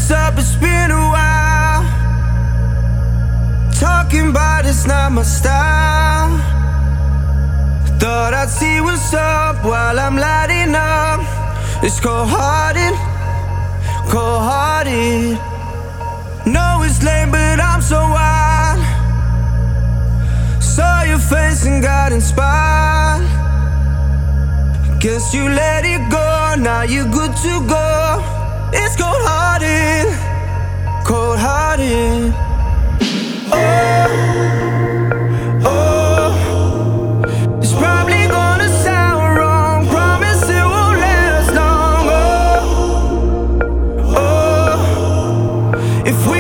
what's up? It's been a while. Talking about it's not my style. Thought I'd see what's up while I'm lighting up. It's cold-hearted, cold-hearted. Know it's lame, but I'm so wild. Saw your face and got inspired. Guess you let it go, now you're good to go. It's cold-hearted, cold-hearted. Oh, oh, it's probably gonna sound wrong. Promise it won't last long. Oh, oh, if we